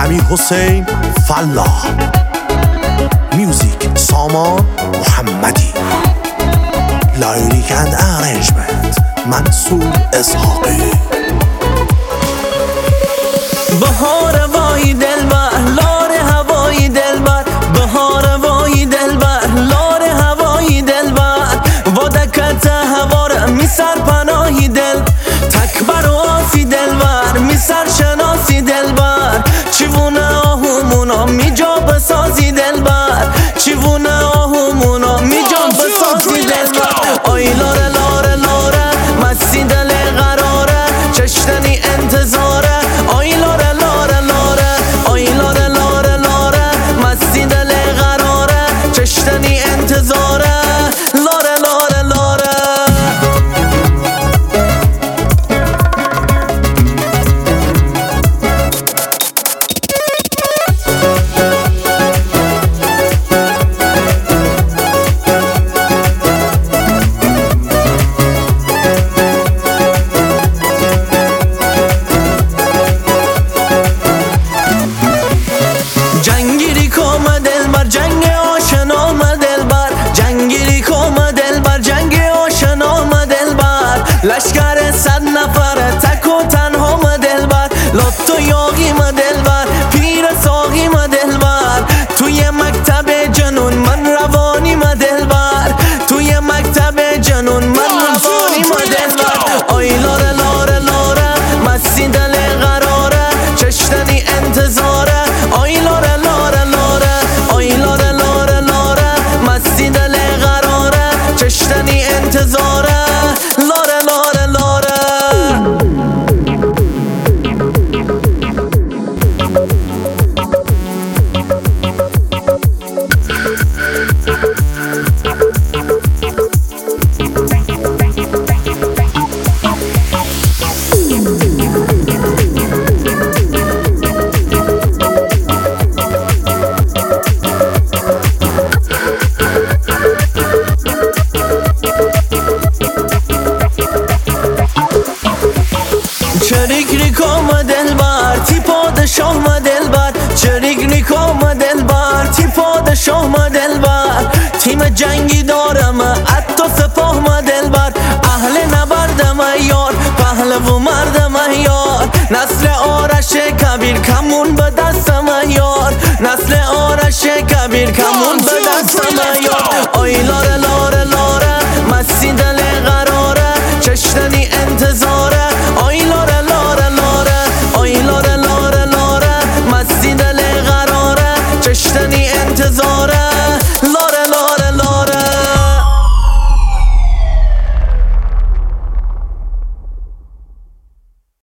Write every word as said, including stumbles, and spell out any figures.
امیر حسین فلاح، میوزیک سامان محمدی، لیریک اند ارنجمنت منصور اسحاقی. بهار وای دلبر لار هوای دلبر، بهار وای دلبر لار هوای دلبر، ودکت هوار می سر پناهی دل، تکبر و آسی دلبر می سر شناسی دلبر، چیوونه آهومونا می جا بسازی دلبر، چیوونه آهومونا می جا بسازی دلبر. آی لاره لاره لاره مستی دل قراره، چشتنی انتظاره. آی لاره لاره لاره آی لاره لاره لاره مستی دل قراره، چشتنی انتظاره. لاره لاره لاره جنگیری کوم دلبر جنگ آشنا م دلبر، جنگیری کوم دلبر جنگ آشنا م دلبر، لشکر صد نفر تک و تنها م دلبر، لطو یاغی م دلبر پیر ساقی م دلبر، توی مکتب جنون من روانی م دلبر، توی مکتب جنون من روانی م دلبر. آی لاره لاره لاره مستی دل قراره، چشتنی انتظاره. آی لاره لاره لاره آی لاره لاره لاره مستی دل قراره، چشتنی انتظاره. لاره لاره لاره چریک نیکام دلبر تی پادشاه م دلبر، چریک نیکام دلبر تی پادشاه م دلبر، تیم جنگی دارم اتو سپاه م دلبر، اهل نبردم یار پهلو مردم یار، نسل آرش کبیر کمون به دستم یار، نسل آرش کبیر کمون به دستم یار. آی لاره لاره